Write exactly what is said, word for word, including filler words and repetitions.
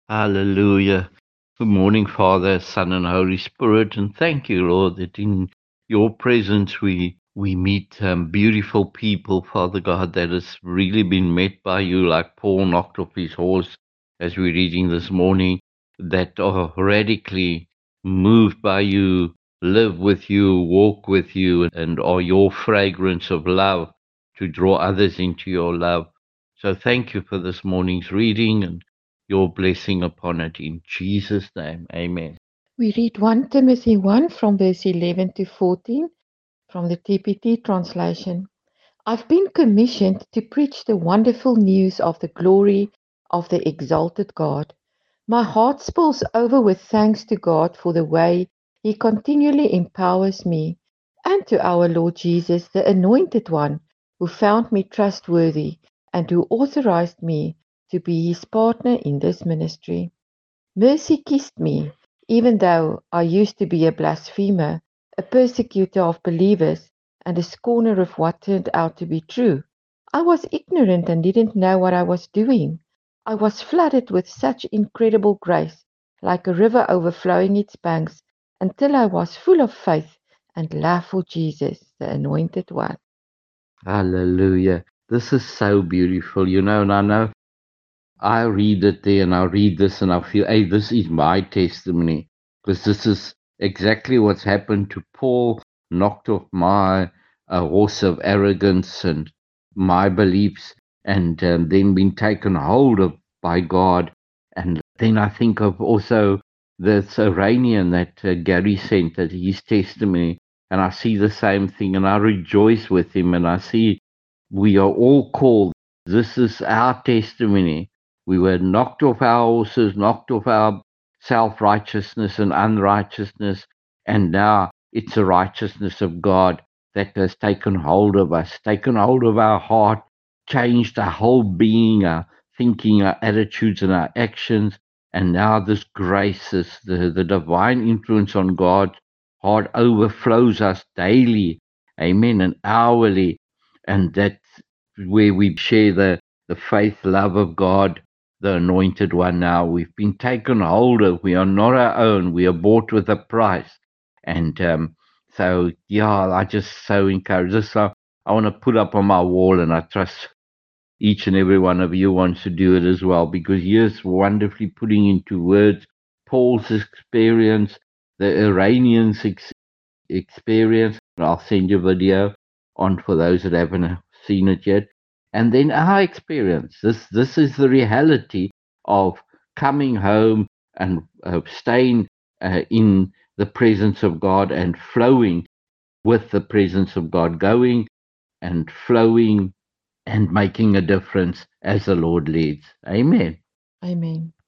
Hallelujah. Good morning, Father, Son, and Holy Spirit. And thank you, Lord, that in your presence we we meet um, beautiful people, Father God, that has really been met by you, like Paul knocked off his horse as we're reading this morning, that are radically moved by you, live with you, walk with you, and are your fragrance of love to draw others into your love. So thank you for this morning's reading and your blessing upon it in Jesus' name. Amen. We read First Timothy one from verse eleven to fourteen from the T P T translation. I've been commissioned to preach the wonderful news of the glory of the exalted God. My heart spills over with thanks to God for the way He continually empowers me, and to our Lord Jesus, the Anointed One, who found me trustworthy and who authorized me to be His partner in this ministry. Mercy kissed me, even though I used to be a blasphemer, a persecutor of believers, and a scorner of what turned out to be true. I was ignorant and didn't know what I was doing. I was flooded with such incredible grace, like a river overflowing its banks, until I was full of faith and love for Jesus, the Anointed One. Hallelujah. This is so beautiful, you know, and I know I read it there and I read this and I feel, hey, this is my testimony because this is exactly what's happened to Paul, knocked off my uh, horse of arrogance and my beliefs, and um, then been taken hold of by God. And then I think of also this Iranian that uh, Gary sent, that his testimony, and I see the same thing and I rejoice with him, and I see we are all called. This is our testimony. We were knocked off our horses, knocked off our self righteousness and unrighteousness, and now it's the righteousness of God that has taken hold of us, taken hold of our heart, changed our whole being, our thinking, our attitudes, and our actions. And now this grace, this, the, the divine influence on God's heart overflows us daily, amen, and hourly. And that's where we share the, the faith, love of God, the anointed one now. We've been taken hold of. We are not our own. We are bought with a price. And um, so, yeah, I just so encourage this. So I want to put up on my wall, and I trust each and every one of you wants to do it as well, because here's wonderfully putting into words Paul's experience, the Iranians' ex- experience. I'll send you a video on for those that haven't seen it yet. And then our experience. This this is the reality of coming home and uh, staying uh, in the presence of God and flowing with the presence of God, going and flowing and making a difference as the Lord leads. Amen. Amen.